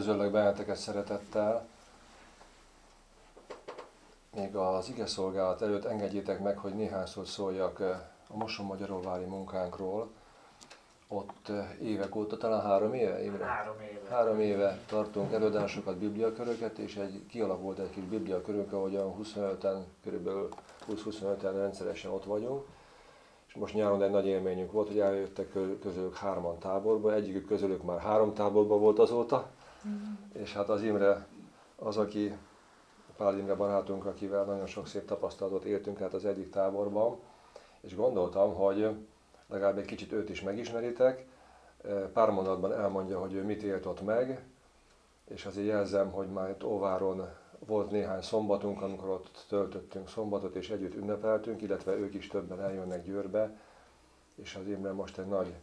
Üdvözöllek benneteket szeretettel. Még az ige szolgálat előtt engedjétek meg, hogy néhány szót szóljak a Mosonmagyaróvári munkánkról. Ott évek óta, talán 3 éve, Imre? 3 éve. 3 éve tartunk előadásokat, bibliaköröket, és kialakult egy kis bibliakörünk, ahogyan 25-en, körülbelül 20-25-en rendszeresen ott vagyunk. És most nyáron egy nagy élményünk volt, hogy eljöttek közülük 3-an táborba, egyikük közülük már 3 táborban volt azóta, és hát az Imre az, aki Pál Imre barátunk, akivel nagyon sok szép tapasztalatot éltünk át az egyik táborban, és gondoltam, hogy legalább egy kicsit őt is megismeritek, pár mondatban elmondja, hogy ő mit élt ott meg, és azért jelzem, hogy már itt Óváron volt néhány szombatunk, amikor ott töltöttünk szombatot, és együtt ünnepeltünk, illetve ők is többen eljönnek Győrbe, és az Imre most egy nagy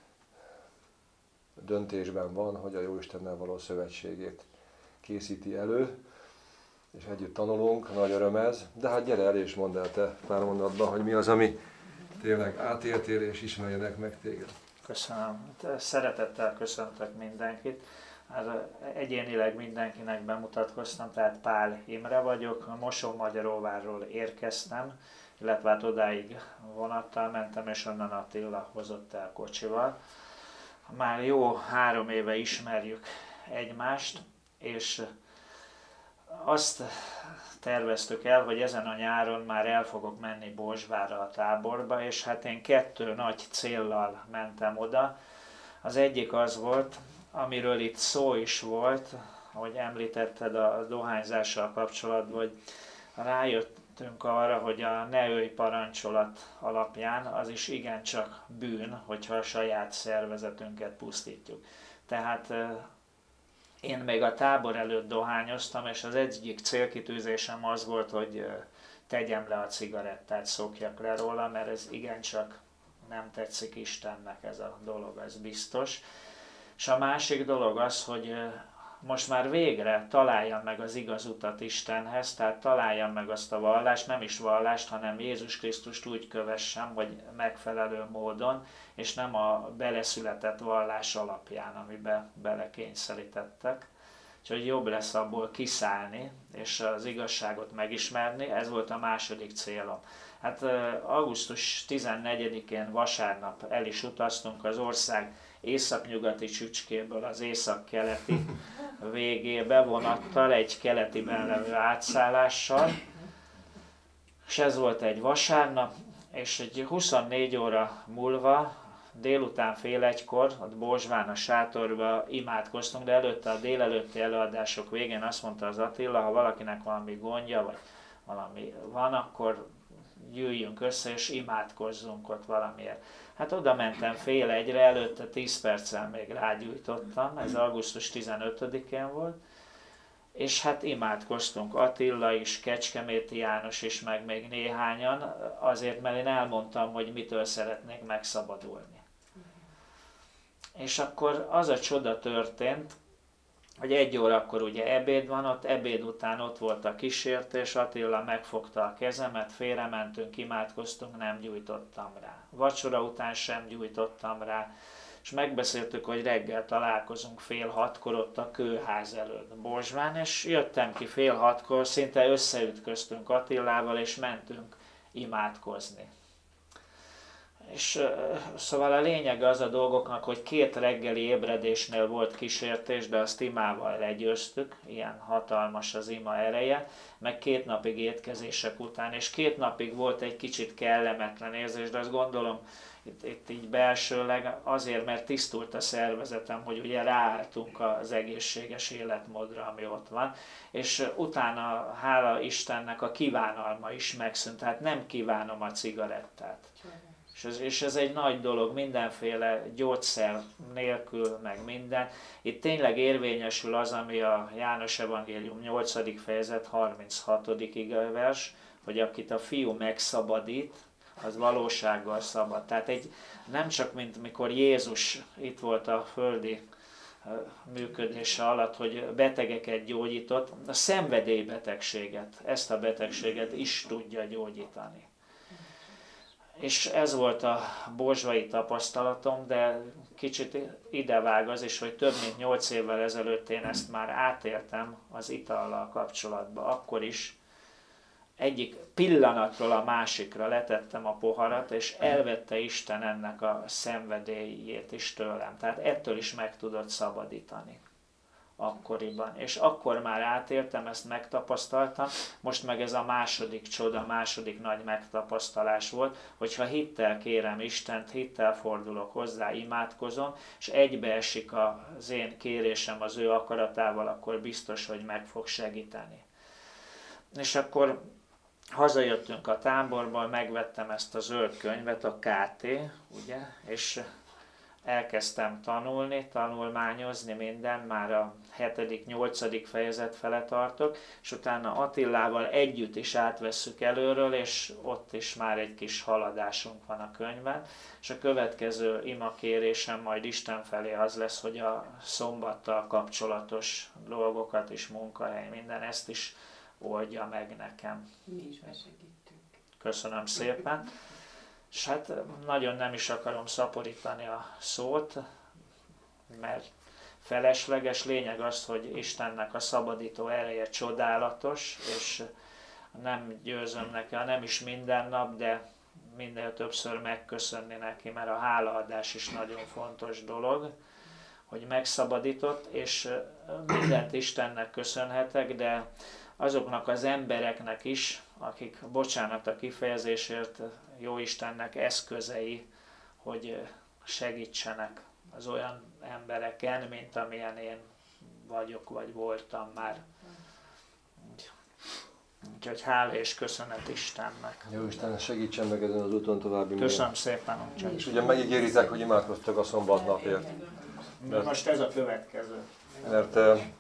döntésben van, hogy a Jóistennel való szövetségét készíti elő, és együtt tanulunk, nagy öröm ez. De hát gyere el és mondd el te pár mondatban, hogy mi az, ami tényleg átéltél és ismerjenek meg téged. Köszönöm. Szeretettel köszöntök mindenkit. Egyénileg mindenkinek bemutatkoztam, tehát Pál Imre vagyok, Mosonmagyaróvárról érkeztem, illetve hát odáig vonattal mentem, és onnan Attila hozott el kocsival. Már jó 3 éve ismerjük egymást, és azt terveztük el, hogy ezen a nyáron már el fogok menni Bozsvárra a táborba, és hát én 2 nagy céllal mentem oda. Az egyik az volt, amiről itt szó is volt, ahogy említetted a dohányzással kapcsolatban, hogy rájöttünk arra, hogy a ne ölj parancsolat alapján az is igencsak bűn, hogyha a saját szervezetünket pusztítjuk. Tehát én még a tábor előtt dohányoztam, és az egyik célkitűzésem az volt, hogy tegyem le a cigarettát, szokjak le róla, mert ez igencsak nem tetszik Istennek ez a dolog, ez biztos. És a másik dolog az, hogy most már végre találjam meg az igaz utat Istenhez, tehát találjam meg azt a vallást, nem is vallást, hanem Jézus Krisztust úgy kövessem, hogy megfelelő módon, és nem a beleszületett vallás alapján, amiben belekényszerítettek. Úgyhogy jobb lesz abból kiszállni, és az igazságot megismerni, ez volt a második célom. Hát augusztus 14-én vasárnap el is utaztunk az ország északnyugati csücskéből az északkeleti végébe vonattal, egy keletiben levő átszállással, és ez volt egy vasárnap, és egy 24 óra múlva, délután fél 1-kor, ott Bozsván a sátorba imádkoztunk, de előtte a délelőtti előadások végén azt mondta az Attila, ha valakinek valami gondja, vagy valami van, akkor gyűjjünk össze és imádkozzunk ott valamiért. Hát oda mentem fél 1-re, előtte 10 perccel még rágyújtottam, ez augusztus 15-én volt, és hát imádkoztunk, Attila is, Kecskeméti János is, meg még néhányan, azért, mert én elmondtam, hogy mitől szeretnék megszabadulni. És akkor az a csoda történt, hogy 1 órakor ugye ebéd van ott, ebéd után ott volt a kísértés, Attila megfogta a kezemet, félrementünk, imádkoztunk, nem gyújtottam rá. Vacsora után sem gyújtottam rá, és megbeszéltük, hogy reggel találkozunk fél 6-kor ott a kőház előtt Bozsván, és jöttem ki fél 6-kor, szinte összeütköztünk Attilával, és mentünk imádkozni. És szóval a lényeg az a dolgoknak, hogy 2 reggeli ébredésnél volt kísértés, de azt imával legyőztük, ilyen hatalmas az ima ereje, meg 2 napig étkezések után, és 2 napig volt egy kicsit kellemetlen érzés, de azt gondolom, itt így belsőleg azért, mert tisztult a szervezetem, hogy ugye ráálltunk az egészséges életmódra, ami ott van, és utána, hála Istennek, a kívánalma is megszűnt, tehát nem kívánom a cigarettát. És ez egy nagy dolog, mindenféle gyógyszer nélkül, meg minden. Itt tényleg érvényesül az, ami a János Evangélium 8. fejezet 36. igevers, hogy akit a Fiú megszabadít, az valósággal szabad. Tehát nem csak mint mikor Jézus itt volt a földi működése alatt, hogy betegeket gyógyított, a szenvedélybetegséget, ezt a betegséget is tudja gyógyítani. És ez volt a borzsvai tapasztalatom, de kicsit idevág az is, hogy több mint 8 évvel ezelőtt én ezt már átéltem az itallal kapcsolatban. Akkor is egyik pillanatról a másikra letettem a poharat, és elvette Isten ennek a szenvedélyét is tőlem. Tehát ettől is meg tudott szabadítani akkoriban. És akkor már átéltem, ezt megtapasztaltam, most meg ez a második csoda, második nagy megtapasztalás volt, hogyha hittel kérem Istent, hittel fordulok hozzá, imádkozom, és egybeesik az én kérésem az ő akaratával, akkor biztos, hogy meg fog segíteni. És akkor hazajöttünk a táborból, megvettem ezt a zöld könyvet, a KT, ugye, és elkezdtem tanulmányozni minden, már a 7.-8. fejezet fele tartok, és utána Attilával együtt is átvesszük előről, és ott is már egy kis haladásunk van a könyvben, és a következő imakérésem majd Isten felé az lesz, hogy a szombattal kapcsolatos dolgokat is, munkahely, minden, ezt is oldja meg nekem. Mi is besegítünk. Köszönöm szépen. És hát nagyon nem is akarom szaporítani a szót, mert felesleges. Lényeg az, hogy Istennek a szabadító ereje csodálatos, és nem győzöm neki, nem is minden nap, de minél többször megköszönni neki, mert a hálaadás is nagyon fontos dolog, hogy megszabadított, és mindent Istennek köszönhetek, de azoknak az embereknek is, akik, bocsánat a kifejezésért, jó Istennek eszközei, hogy segítsenek az olyan embereken, mint amilyen én vagyok, vagy voltam már. Úgyhogy hála és köszönet Istennek. Jó Isten, segítsen meg ezen az úton további. Köszönöm szépen. És ugye megígéritek, hogy imádkoztak a szombatnapért. Most ez a következő. Mert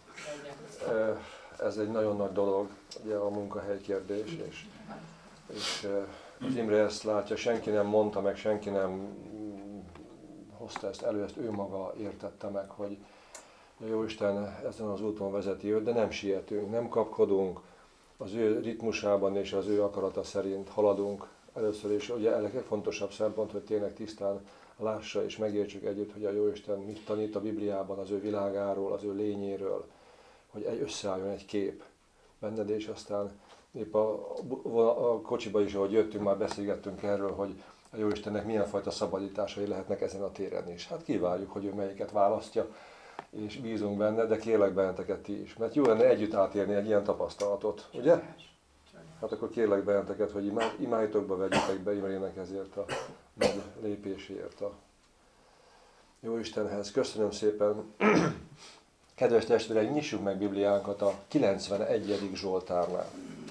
ez egy nagyon nagy dolog, ugye a munkahely kérdés, és az Imre ezt látja, senki nem mondta meg, senki nem hozta ezt elő, ezt ő maga értette meg, hogy Jóisten ezen az úton vezeti őt, de nem sietünk, nem kapkodunk, az ő ritmusában és az ő akarata szerint haladunk. Először is ugye a legfontosabb szempont, hogy tényleg tisztán lássa és megértsük együtt, hogy a Jóisten mit tanít a Bibliában az ő világáról, az ő lényéről, hogy összeálljon egy kép benned, és aztán épp a kocsiba is, ahogy jöttünk, már beszélgettünk erről, hogy a Jóistennek milyen fajta szabadításai lehetnek ezen a téren is. Hát kívánjuk, hogy ő melyiket választja, és bízunk benne, de kérlek benneteket ti is. Mert jó lenne együtt átélni egy ilyen tapasztalatot, ugye? Hát akkor kérlek benneteket, hogy imádjatokba vegyetek be Imrének ezért a nagy lépéséért a Jóistenhez. Köszönöm szépen! Kedves testvérek, nyissuk meg Bibliánkat a 91. Zsoltárnál.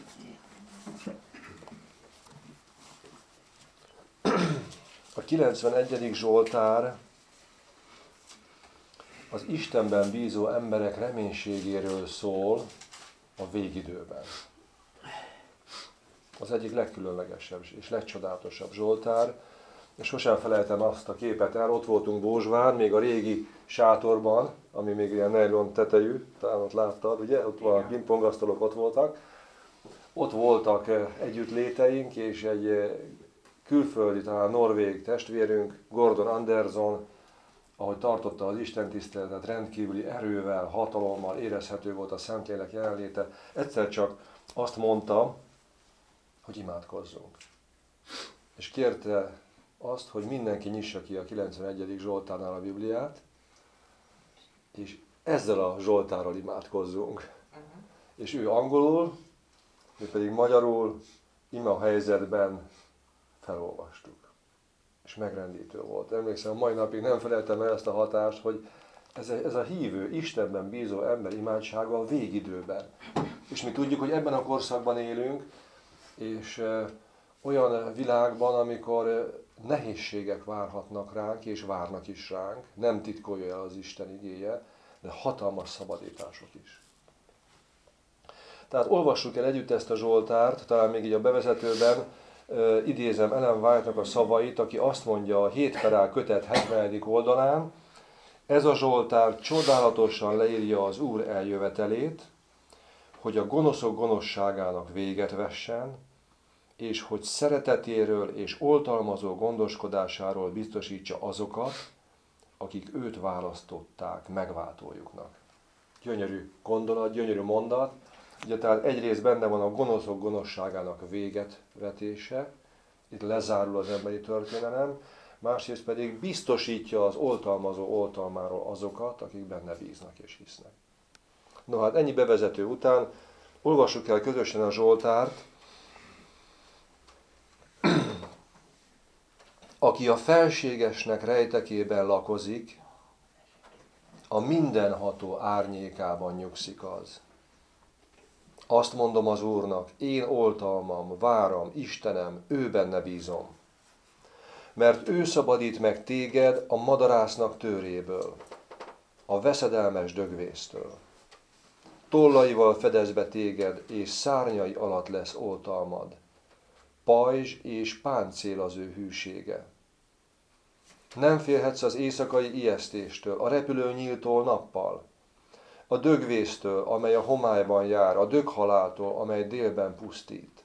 A 91. Zsoltár az Istenben bízó emberek reménységéről szól a végidőben. Az egyik legkülönlegesebb és legcsodálatosabb Zsoltár, és sosem felejtem azt a képet el, ott voltunk Bózsván, még a régi sátorban, ami még ilyen nylon tetejű, talán ott láttad, ugye? Ott van a pingpongasztalok, ott voltak. Ott voltak együttléteink, és egy külföldi, talán norvég testvérünk, Gordon Anderson, ahogy tartotta az istentiszteletet, rendkívüli erővel, hatalommal, érezhető volt a Szentlélek jelenléte. Egyszer csak azt mondta, hogy imádkozzunk. És kérte azt, hogy mindenki nyissa ki a 91. Zsoltárnál a Bibliát, és ezzel a Zsoltárral imádkozzunk. És ő angolul, mi pedig magyarul, ima helyzetben felolvastuk. És megrendítő volt. Emlékszem, a mai napig nem felejtem el ezt a hatást, hogy ez a hívő, Istenben bízó ember imádsága a végidőben. És mi tudjuk, hogy ebben a korszakban élünk, és olyan világban, amikor nehézségek várhatnak ránk, és várnak is ránk, nem titkolja el az Isten igéje, de hatalmas szabadítások is. Tehát olvassuk el együtt ezt a Zsoltárt, talán még így a bevezetőben idézem Ellen White-nak a szavait, aki azt mondja a 7 Perál kötet 70. oldalán, ez a Zsoltár csodálatosan leírja az Úr eljövetelét, hogy a gonoszok gonoszságának véget vessen, és hogy szeretetéről és oltalmazó gondoskodásáról biztosítsa azokat, akik őt választották megváltójuknak. Gyönyörű gondolat, gyönyörű mondat. Ugye tehát egyrészt benne van a gonoszok gonoszságának véget vetése, itt lezárul az emberi történelem, másrészt pedig biztosítja az oltalmazó oltalmáról azokat, akik benne bíznak és hisznek. No hát ennyi bevezető után olvassuk el közösen a Zsoltárt. Aki a felségesnek rejtekében lakozik, a mindenható árnyékában nyugszik az. Azt mondom az Úrnak, én oltalmam, váram, Istenem, ő benne bízom. Mert ő szabadít meg téged a madarásznak tőréből, a veszedelmes dögvésztől. Tollaival fedez be téged, és szárnyai alatt lesz oltalmad. Pajzs és páncél az ő hűsége. Nem félhetsz az éjszakai ijesztéstől, a repülőnyíltól nappal, a dögvésztől, amely a homályban jár, a döghaláltól, amely délben pusztít.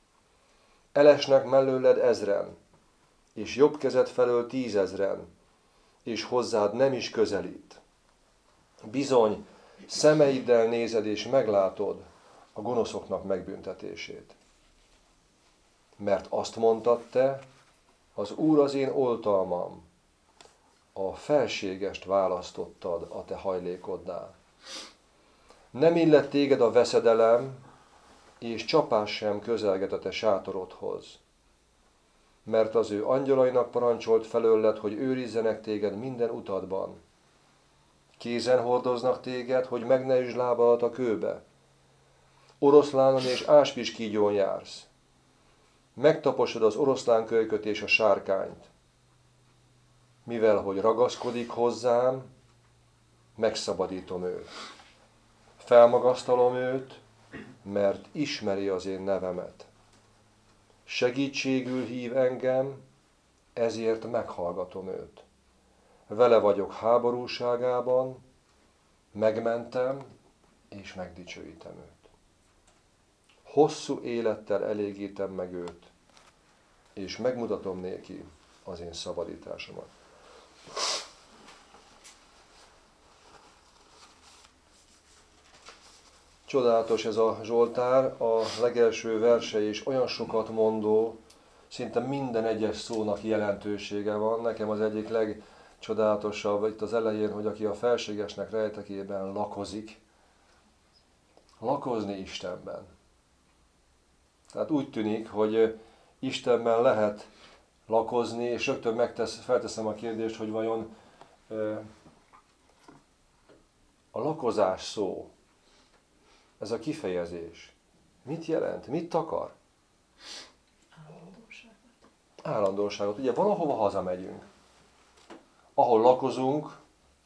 Elesnek mellőled 1000-en, és jobb kezed felől 10 000-en, és hozzád nem is közelít. Bizony, szemeiddel nézed és meglátod a gonoszoknak megbüntetését. Mert azt mondtad te, az Úr az én oltalmam, a felségest választottad a te hajlékodnál. Nem illet téged a veszedelem, és csapás sem közelget a te sátorodhoz. Mert az ő angyalainak parancsolt felőled, hogy őrizzenek téged minden utadban. Kézen hordoznak téged, hogy meg ne üsd lábadat a kőbe. Oroszlánon és áspiskígyón jársz. Megtaposod az oroszlánkölyköt és a sárkányt. Mivel, hogy ragaszkodik hozzám, megszabadítom őt. Felmagasztalom őt, mert ismeri az én nevemet. Segítségül hív engem, ezért meghallgatom őt. Vele vagyok háborúságában, megmentem és megdicsőítem őt. Hosszú élettel elégítem meg őt, és megmutatom néki az én szabadításomat. Csodálatos ez a Zsoltár, a legelső verse is olyan sokat mondó, szinte minden egyes szónak jelentősége van. Nekem az egyik legcsodálatosabb itt az elején, hogy aki a felségesnek rejtekében lakozik, lakozni Istenben. Tehát úgy tűnik, hogy Istenben lehet lakozni, és rögtön felteszem a kérdést, hogy vajon a lakozás szó, ez a kifejezés, mit jelent? Mit akar? Állandóságot. Állandóságot. Ugye valahova hazamegyünk. Ahol lakozunk,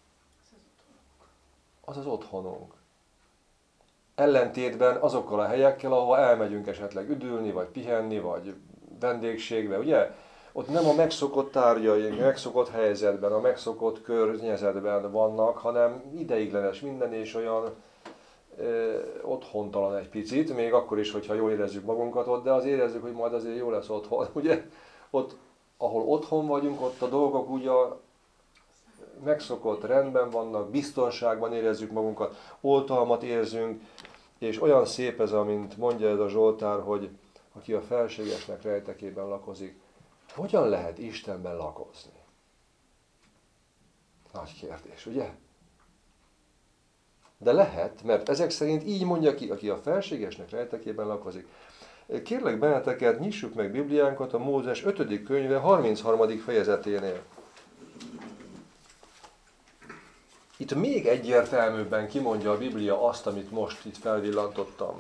az az otthonunk. Ellentétben azokkal a helyekkel, ahova elmegyünk esetleg üdülni, vagy pihenni, vagy vendégségbe, ugye? Ott nem a megszokott tárgyaink, megszokott helyzetben, a megszokott környezetben vannak, hanem ideiglenes minden, és olyan otthontalan egy picit, még akkor is, hogyha jól érezzük magunkat ott, de az érezzük, hogy majd azért jó lesz otthon. Ugye? Ott, ahol otthon vagyunk, ott a dolgok ugye megszokott rendben vannak, biztonságban érezzük magunkat, oltalmat érzünk, és olyan szép ez, amint mondja ez a Zsoltár, hogy aki a felségesnek rejtekében lakozik, hogyan lehet Istenben lakozni? Nagy kérdés, ugye? De lehet, mert ezek szerint így mondja ki, aki a felségesnek rejtekében lakozik. Kérlek benneteket, nyissuk meg Bibliánkat a Mózes 5. könyve 33. fejezeténél. Itt még egyértelműbben kimondja a Biblia azt, amit most itt felvillantottam.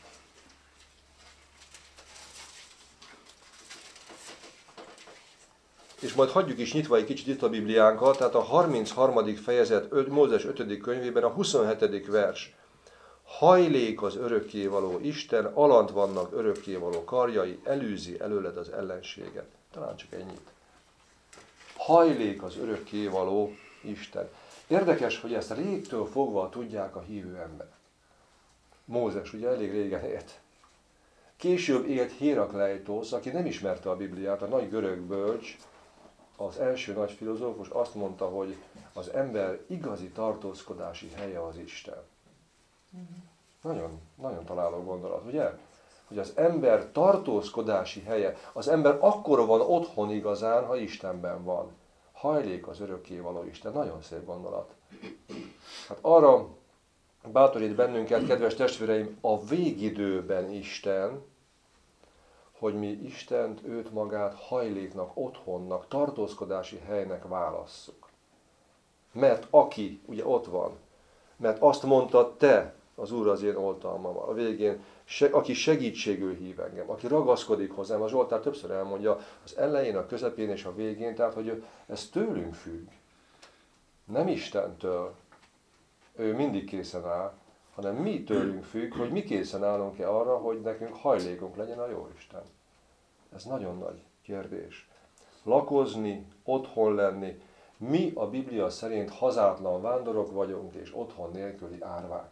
És majd hagyjuk is nyitva egy kicsit itt a Bibliánkat, tehát a 33. fejezet Mózes 5. könyvében a 27. vers. Hajlék az örökkévaló Isten, alant vannak örökkévaló karjai, elűzi előled az ellenséget. Talán csak ennyit. Hajlék az örökkévaló Isten. Érdekes, hogy ezt régtől fogva tudják a hívő emberek. Mózes ugye elég régen élt. Később élt Hérakleitosz, aki nem ismerte a Bibliát, a nagy görög bölcs, az első nagy filozófus azt mondta, hogy az ember igazi tartózkodási helye az Isten. Nagyon, nagyon találó gondolat, ugye? Hogy az ember tartózkodási helye, az ember akkor van otthon igazán, ha Istenben van. Hajlék az örökkévaló Isten. Nagyon szép gondolat. Hát arra bátorít bennünket, kedves testvéreim, a végidőben Isten, hogy mi Istent, őt magát hajléknak, otthonnak, tartózkodási helynek válasszuk. Mert aki, ugye ott van, mert azt mondta, te, az Úr az én oltalmam, a végén, aki segítségül hív engem, aki ragaszkodik hozzám, a Zsoltár többször elmondja, az elején, a közepén és a végén, tehát hogy ez tőlünk függ, nem Istentől, ő mindig készen áll, hanem mi tőlünk függ, hogy mi készen állunk-e arra, hogy nekünk hajlékunk legyen a Jóisten. Ez nagyon nagy kérdés. Lakozni, otthon lenni, mi a Biblia szerint hazátlan vándorok vagyunk, és otthon nélküli árvák.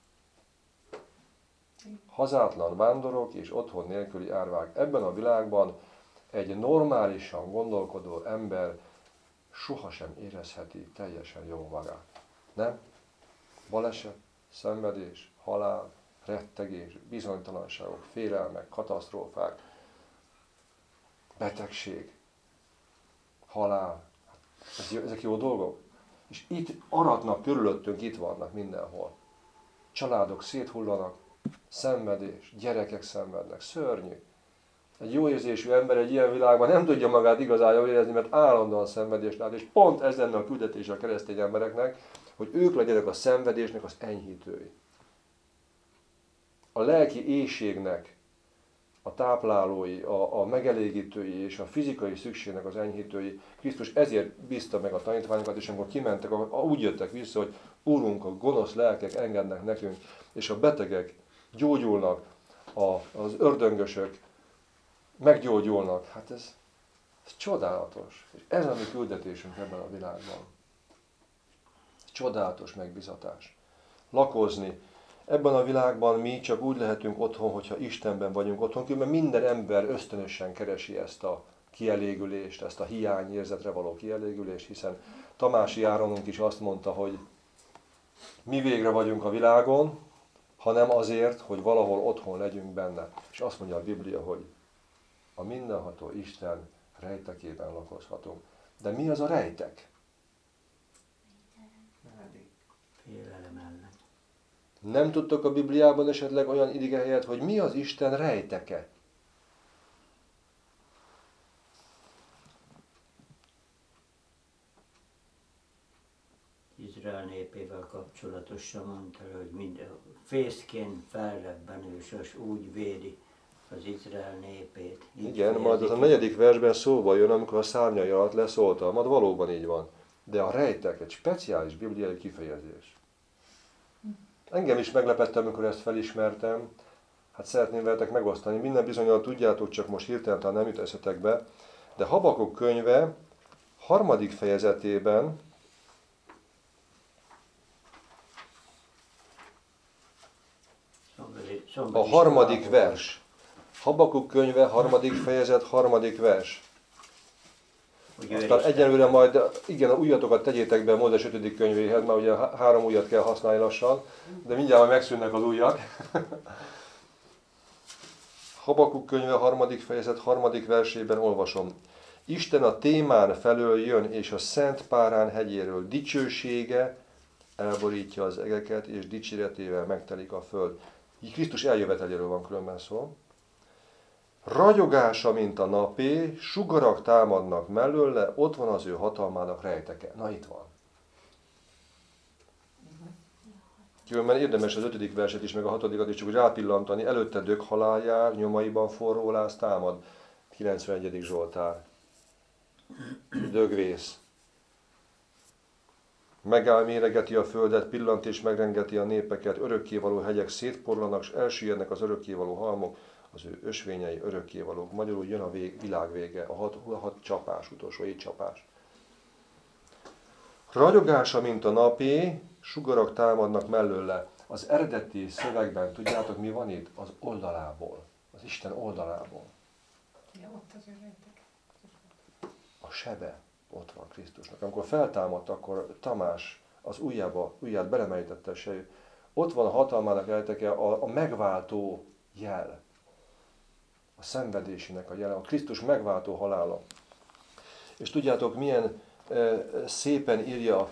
Hazátlan vándorok és otthon nélküli árvák. Ebben a világban egy normálisan gondolkodó ember sohasem érezheti teljesen jól magát. Nem? Baleset, szenvedés, halál, rettegés, bizonytalanságok, félelmek, katasztrófák, betegség, halál. Ezek jó dolgok. És itt aratnak körülöttünk, itt vannak mindenhol. Családok széthullanak, szenvedés, gyerekek szenvednek, szörnyű. Egy jó érzésű ember egy ilyen világban nem tudja magát igazán jól érezni, mert állandóan szenvedést lát, és pont ez lenne a küldetése a keresztény embereknek, hogy ők legyenek a szenvedésnek az enyhítői. A lelki éhségnek a táplálói, a megelégítői és a fizikai szükségnek az enyhítői. Krisztus ezért bízta meg a tanítványokat, és amikor kimentek, úgy jöttek vissza, hogy Úrunk, a gonosz lelkek engednek nekünk, és a betegek gyógyulnak, az ördöngösök meggyógyulnak. Hát ez csodálatos. És ez a mi küldetésünk ebben a világban. Csodálatos megbizatás. Lakozni. Ebben a világban mi csak úgy lehetünk otthon, hogyha Istenben vagyunk otthon, mert minden ember ösztönösen keresi ezt a kielégülést, ezt a hiányérzetre való kielégülést, hiszen Tamási Áronunk is azt mondta, hogy mi végre vagyunk a világon, hanem azért, hogy valahol otthon legyünk benne. És azt mondja a Biblia, hogy a mindenható Isten rejtekében lakozhatunk. De mi az a rejtek? Félelem ellen. Nem tudtok a Bibliában esetleg olyan igehelyet, hogy mi az Isten rejteke? Izrael népével kapcsolatosan mondta, hogy minden fészkén felrebbenő sos úgy védi az Izrael népét. Igen, majd az a 4. versben szóba jön, amikor a szárnyai alatt leszólta, majd valóban így van. De a rejtek egy speciális bibliai kifejezés. Engem is meglepettem, amikor ezt felismertem. Hát szeretném veletek megosztani. Minden bizonnyal tudjátok, csak most hirtelen talán nem jut eszetekbe. De Habakuk könyve 3. fejezetében a 3. vers. Habakuk könyve 3. fejezet 3. vers. Aztán egyenlőre majd, igen, a ujjatokat tegyétek be Mózes 5. könyvéhez, mert ugye 3 ujjat kell használni lassan, de mindjárt majd megszűnnek az ujjak. Habakuk könyve 3. fejezet 3. versében olvasom. Isten a Témán felől jön, és a Szent Párán hegyéről dicsősége elborítja az egeket, és dicséretével megtelik a föld. Így Krisztus eljöveteléről van különben szó. Ragyogása, mint a napé, sugarak támadnak mellőle, ott van az ő hatalmának rejteke. Na itt van. Különben érdemes az 5. verset is, meg a 6. is csak úgy rápillantani. Előtte dög halál jár, nyomaiban forró láz támad. 91. Zsoltár. Dögvész. Megáll, méregeti a földet, pillant és megrengeti a népeket, örökkévaló hegyek szétporlanak, s elsüllyednek az örökkévaló halmok, az ő ösvényei örökkévalók. Magyarul jön a világ vége, a hat csapás, utolsó 7 csapás. Ragyogása, mint a napé, sugarak támadnak mellőle. Az eredeti szövegben, tudjátok mi van itt? Az oldalából. az Isten oldalából. Ja, ott az ő rejtek. A sebe ott van Krisztusnak. Amikor feltámadt, akkor Tamás az ujját belemerítette a sejű. Ott van a hatalmának rejteke, a megváltó jel. A szenvedésének a jele, a Krisztus megváltó halála. És tudjátok, milyen szépen írja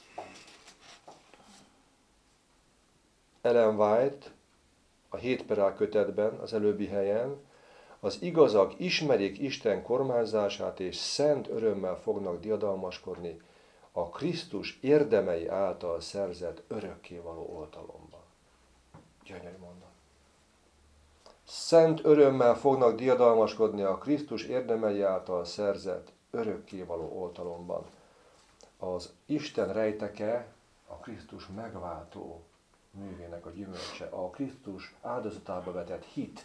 Ellen White a 7 kötetben, az előbbi helyen, az igazak ismerik Isten kormányzását, és szent örömmel fognak diadalmaskodni a Krisztus érdemei által szerzett örökkévaló oltalomban. Gyönyörű mondat. Szent örömmel fognak diadalmaskodni a Krisztus érdemei által szerzett örökkévaló oltalomban. Az Isten rejteke a Krisztus megváltó művének a gyümölcse, a Krisztus áldozatába vetett hit.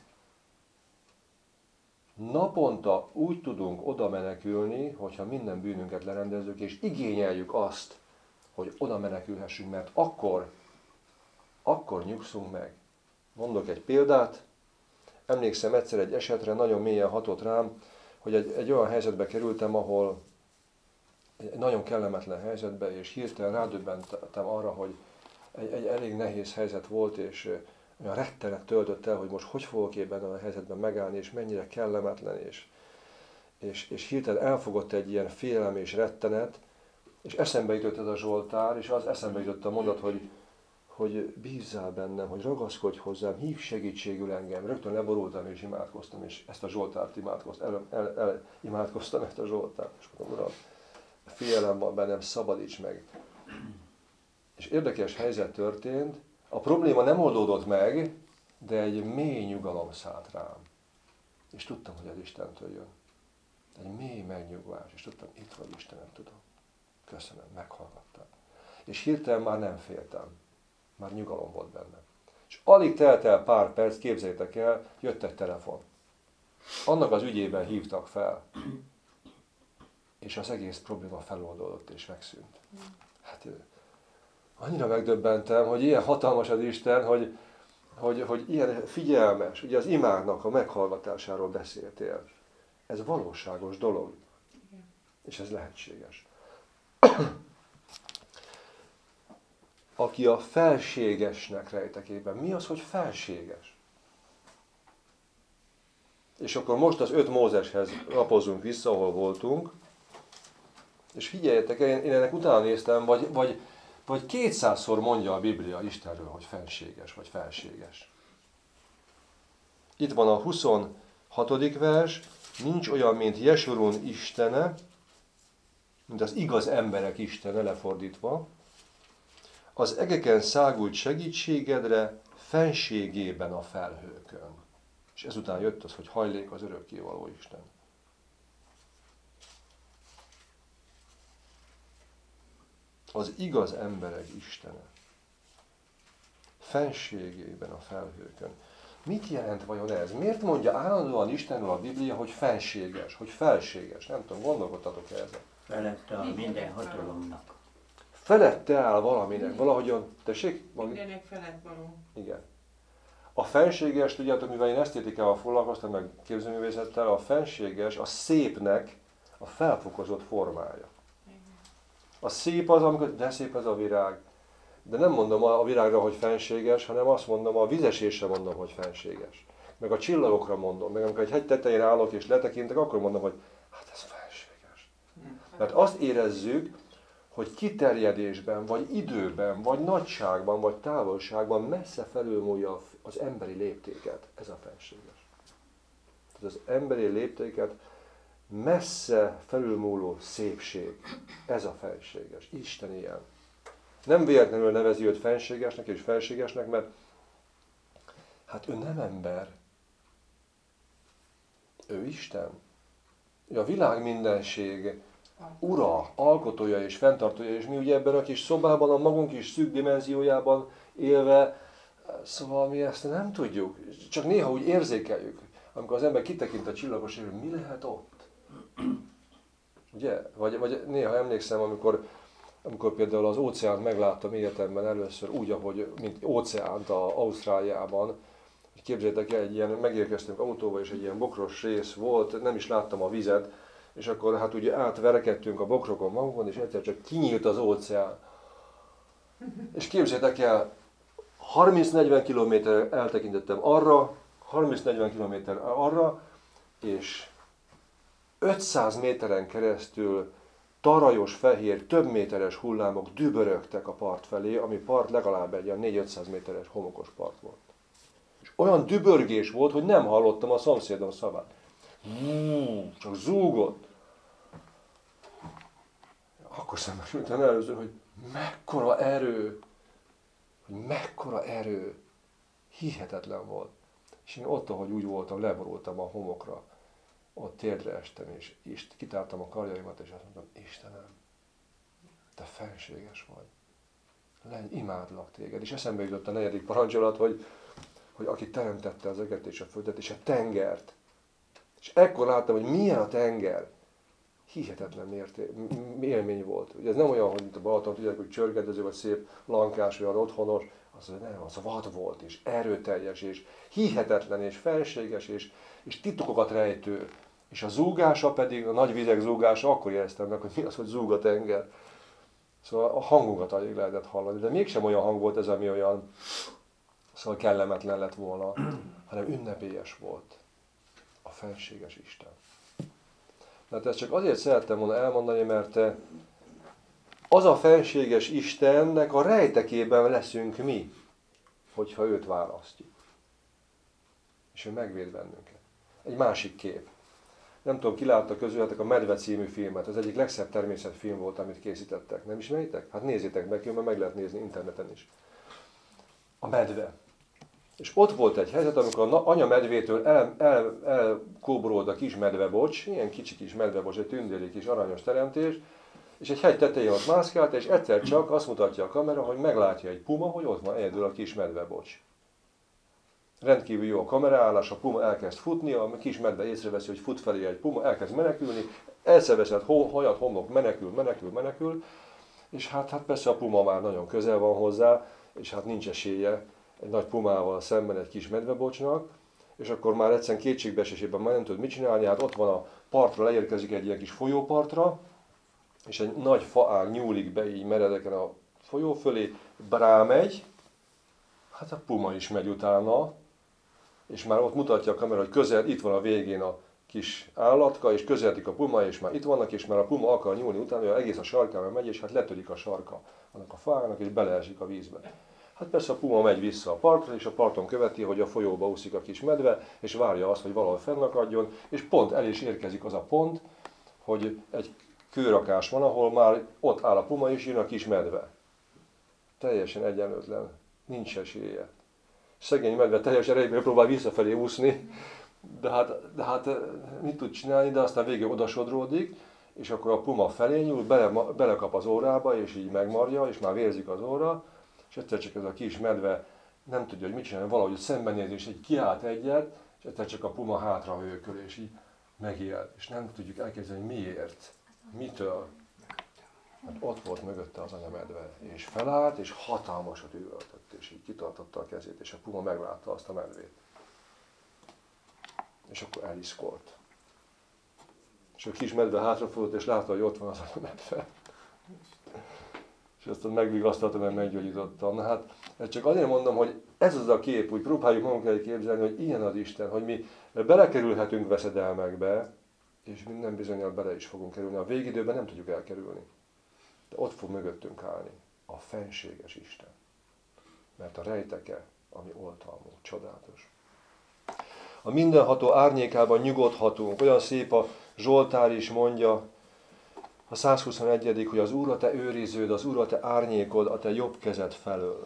Naponta úgy tudunk oda menekülni, hogyha minden bűnünket lerendezzük, és igényeljük azt, hogy oda menekülhessünk, mert akkor nyugszunk meg. Mondok egy példát. Emlékszem egyszer egy esetre, nagyon mélyen hatott rám, hogy egy olyan helyzetbe kerültem, ahol egy nagyon kellemetlen helyzetbe, és hirtelen rádöbbentem arra, hogy egy elég nehéz helyzet volt, és olyan rettenet töltött el, hogy most hogy fogok ebben a helyzetben megállni, és mennyire kellemetlen, és hirtelen elfogott egy ilyen félelem és rettenet, és eszembe jutott ez a Zsoltár, és az eszembe jutott a mondat, hogy bízzál bennem, hogy ragaszkodj hozzám, hívj segítségül engem. Rögtön leborultam és imádkoztam, és ezt a Zsoltárt imádkoztam ezt a Zsoltárt. És mondom, Uram, félelem van bennem, szabadíts meg. És érdekes helyzet történt, a probléma nem oldódott meg, de egy mély nyugalom szállt rám. És tudtam, hogy az Istentől jön. Egy mély megnyugvás, és tudtam, itt vagy Istenem, tudom. Köszönöm, meghallgattál. És hirtelen már nem féltem. Már nyugalom volt bennem. És alig telt el pár perc, képzeljétek el, jött egy telefon. Annak az ügyében hívtak fel. És az egész probléma feloldódott és megszűnt. Hát annyira megdöbbentem, hogy ilyen hatalmas az Isten, hogy ilyen figyelmes. Ugye az imáknak a meghallgatásáról beszéltél. Ez valóságos dolog. És ez lehetséges. Aki a felségesnek rejtekében. Mi az, hogy felséges? És akkor most az 5 Mózeshez lapozzunk vissza, ahol voltunk. És figyeljetek, én ennek utána néztem, vagy 200-szor mondja a Biblia Istenről, hogy felséges, vagy felséges. Itt van a 26. vers, nincs olyan, mint Jesurun istene, mint az igaz emberek istene, lefordítva, az egeken szágult segítségedre, fenségében a felhőkön. És ezután jött az, hogy hajlék az örökkévaló Isten. Az igaz emberek istene. Fenségében a felhőkön. Mit jelent vajon ez? Miért mondja állandóan Istenről a Biblia, hogy fenséges, hogy felséges? Nem tudom, gondolkodtatok ezzel. Felette a minden hatalomnak. Felette áll valaminek, valahogyan, tessék? Mindenek felett való. Igen. A fenséges, tudjátok, mivel én esztétikával foglalkoztam, meg képzőművészettel, a fenséges a szépnek a felfokozott formája. A szép az, amikor, de szép ez a virág. De nem mondom a virágra, hogy fenséges, hanem azt mondom, a vizesésre mondom, hogy fenséges. Meg a csillagokra mondom, meg amikor egy hegy tetején állok és letekintek, akkor mondom, hogy hát ez fenséges. Mert azt érezzük, hogy kiterjedésben, vagy időben, vagy nagyságban, vagy távolságban messze felülmúlja az emberi léptéket. Ez a fenséges. Tehát az emberi léptéket messze felülmúló szépség. Ez a fenséges. Isten ilyen. Nem véletlenül nevezi őt fenségesnek és felségesnek, mert hát ő nem ember. Ő Isten. Ő a világ mindenség ura, alkotója és fenntartója, és mi ugye ebben a kis szobában, a magunk kis szűk dimenziójában élve, szóval mi ezt nem tudjuk. Csak néha úgy érzékeljük, amikor az ember kitekint a csillagos égre, mi lehet ott? Ugye? Vagy néha emlékszem, amikor például az óceánt megláttam életemben először úgy, ahogy, mint óceánt Ausztráliában, Képzeljétek el, egy ilyen, megérkeztünk autóba, és egy ilyen bokros rész volt, nem is láttam a vizet, és akkor hát ugye átverekedtünk a bokrokon magunkon, és egyszer csak kinyílt az óceán. És képzeljétek el, 30-40 km eltekintettem arra, 30-40 km arra, és 500 méteren keresztül tarajos, fehér, több méteres hullámok dübörögtek a part felé, ami part legalább egy ilyen 4-500 méteres homokos part volt. És olyan dübörgés volt, hogy nem hallottam a szomszédom szavát. Csak zúgott. Akkor szembesültem először, hogy mekkora erő, hihetetlen volt. És én ott, ahogy úgy voltam, leborultam a homokra, ott térdre estem, és kitártam a karjaimat, és azt mondtam, Istenem, te fenséges vagy. Imádlak téged. És eszembe jutott a 4. parancsolat, hogy aki teremtette az eget és a földet és a tengert. És ekkor láttam, hogy milyen a tenger. Hihetetlen élmény volt. Ugye ez nem olyan, hogy mint a Balaton, tudják, hogy csörgedező, vagy szép lankás, olyan otthonos, az vad volt, és erőteljes, és hihetetlen, és felséges, és titkokat rejtő. És a zúgása pedig, a nagy vizek zúgása, akkor éreztem meg, hogy mi az, hogy zúg a tenger. Szóval a hangunkat alig lehetett hallani, de mégsem olyan hang volt ez, ami olyan szóval kellemetlen lett volna, hanem ünnepélyes volt a fenséges Isten. Hát ezt csak azért szerettem volna elmondani, mert az a fenséges Istennek a rejtekében leszünk mi, hogyha őt választjuk. És ő megvéd bennünket. Egy másik kép. Nem tudom, ki látta közületek a Medve című filmet. Az egyik legszebb természetfilm volt, amit készítettek. Nem ismeritek? Hát nézzétek meg, mert meg lehet nézni interneten is. A medve. És ott volt egy helyzet, amikor a anya medvétől elkóborolt a kis medvebocs, ilyen kicsi kis medvebocs, egy tündéri kis aranyos teremtés, és egy hegy tetején ott mászkált, és egyszer csak azt mutatja a kamera, hogy meglátja egy puma, hogy ott van egyedül a kis medvebocs. Rendkívül jó a kameraállás, a puma elkezd futni, a kis medve észreveszi, hogy fut felé egy puma, elkezd menekülni, elszeveszett hajat, homlok, menekül, és hát persze a puma már nagyon közel van hozzá, és hát nincs esélye egy nagy pumával szemben egy kis medvebocsnak, és akkor már egyszerűen kétségbeesésében már nem tud mit csinálni, hát ott van a partra, leérkezik egy ilyen kis folyópartra, és egy nagy faág nyúlik be így meredeken a folyó fölé, rámegy, hát a puma is megy utána, és már ott mutatja a kamera, hogy közel, itt van a végén a kis állatka, és közeledik a puma, és már itt vannak, és már a puma akar nyúlni utána, hogy egész a sarkával megy, és hát letörik a sarka annak a fának, és beleesik a vízbe. Hát persze a puma megy vissza a partra, és a parton követi, hogy a folyóba úszik a kis medve, és várja azt, hogy valahol fennakadjon, és pont el is érkezik az a pont, hogy egy kőrakás van, ahol már ott áll a puma, és jön a kis medve. Teljesen egyenlőtlen, nincs esélye. Szegény medve teljes erejéből próbál visszafelé úszni, de hát mit tud csinálni, de aztán végül odasodródik, és akkor a puma felé nyúl, belekap az órába, és így megmarja, és már vérzik az óra, és egyszer csak ez a kis medve nem tudja, hogy mit csinálni, valahogy szembenéz, és így kiállt egyet, és egyszer csak a puma hátra hőköl, és így megijed, és nem tudjuk elképzelni, miért, mitől. Hát ott volt mögötte az anyamedve, és felállt, és hatalmasat üvöltött, és így kitartotta a kezét, és a puma meglátta azt a medvét. És akkor eliszkolt. És a kis medve hátrafordult, és látta, hogy ott van az anyamedve. És aztán megvigasztaltam, mert meggyógyítottam. Na hát, ezt csak azért mondom, hogy ez az a kép, úgy próbáljuk magunk elé képzelni, hogy ilyen az Isten, hogy mi belekerülhetünk veszedelmekbe, és minden bizonnyal bele is fogunk kerülni. A végidőben nem tudjuk elkerülni. De ott fog mögöttünk állni a fenséges Isten. Mert a rejteke, ami oltalmú, csodálatos. A mindenható árnyékában nyugodhatunk. Olyan szép a Zsoltár is mondja, a 121. hogy az Úr a te őriződ, az Úr a te árnyékod, a te jobb kezed felől.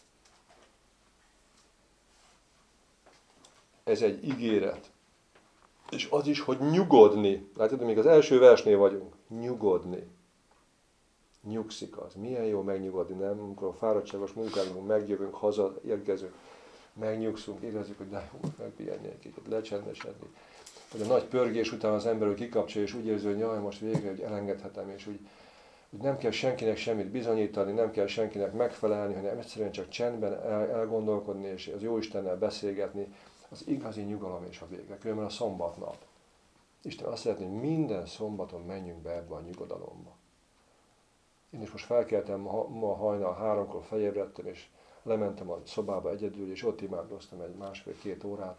Ez egy ígéret. És az is, hogy nyugodni. Látod, még az első versnél vagyunk. Nyugodni. Nyugszik az. Milyen jó megnyugodni, nem? Amikor a fáradtságos munkánkban megjövünk, hazaérkezünk, megnyugszunk, érezzük, hogy de jó, megpihenni egy kicsit, lecsendesedni. Hogy a nagy pörgés után az ember, hogy kikapcsolja, és úgy érzi, hogy jaj, most végre, hogy elengedhetem, és úgy hogy nem kell senkinek semmit bizonyítani, nem kell senkinek megfelelni, hanem egyszerűen csak csendben elgondolkodni, és az Jóistennel beszélgetni, az igazi nyugalom és a vége. Különben a szombatnap. Isten azt szeretné, hogy minden szombaton menjünk be ebbe a nyugodalomba. Én is most felkeltem, ma hajnal 3-kor felébredtem, és lementem a szobába egyedül, és ott imádkoztam egy 1,5-2 órát.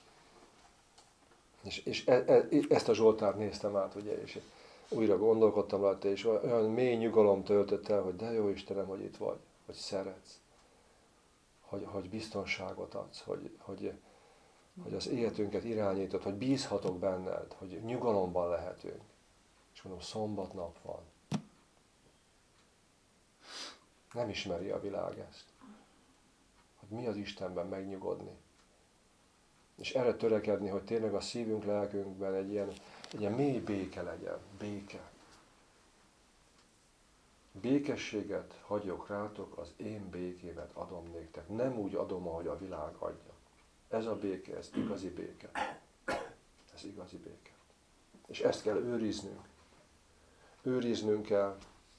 És ezt a Zsoltárt néztem át, ugye, és újra gondolkodtam rajta, és olyan mély nyugalom töltött el, hogy de jó Istenem, hogy itt vagy, hogy szeretsz, hogy biztonságot adsz, hogy az életünket irányítod, hogy bízhatok benned, hogy nyugalomban lehetünk. És mondom, szombatnap van. Nem ismeri a világ ezt. Hogy mi az Istenben megnyugodni. És erre törekedni, hogy tényleg a szívünk, lelkünkben egy ilyen mély béke legyen. Béke. Békességet hagyok rátok, az én békémet adom néktek. Nem úgy adom, ahogy a világ adja. Ez a béke, ez igazi béke. Ez igazi béke. És ezt kell őriznünk. Őriznünk kell.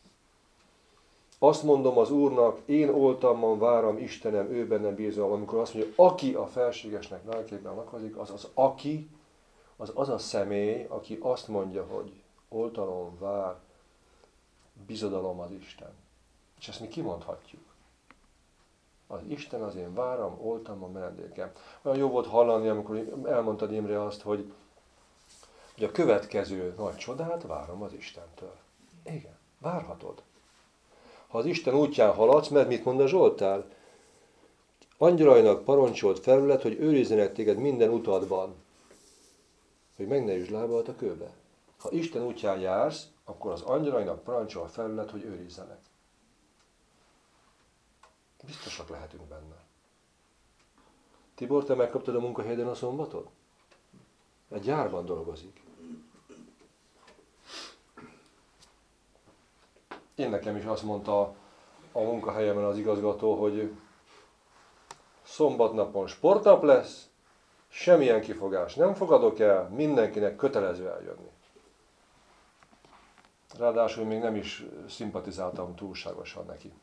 Azt mondom az Úrnak, én oltalman várom Istenem, ő bennem bízom. Amikor azt mondja, aki a felségesnek lelkében lakozik, az aki, az a személy, aki azt mondja, hogy oltalom vár, bizodalom az Isten. És ezt mi kimondhatjuk. Az Isten az én váram, oltalmam, menedékem. Olyan jó volt hallani, amikor elmondtad Imre azt, hogy a következő nagy csodát várom az Istentől. Igen, várhatod. Ha az Isten útján haladsz, mert mit mond a Zsoltár? Angyalainak parancsolt felület, hogy őrizzenek téged minden utadban, hogy meg ne üsd lábadat a kőbe. Ha Isten útján jársz, akkor az angyalainak parancsol felület, hogy őrizzenek. Biztosak lehetünk benne. Tibor, te megkaptad a munkahelyeden a szombatot? Egy gyárban dolgozik. Én nekem is azt mondta a munkahelyemen az igazgató, hogy szombatnapon sportnap lesz, semmilyen kifogás nem fogadok el, mindenkinek kötelező eljönni. Ráadásul még nem is szimpatizáltam túlságosan neki.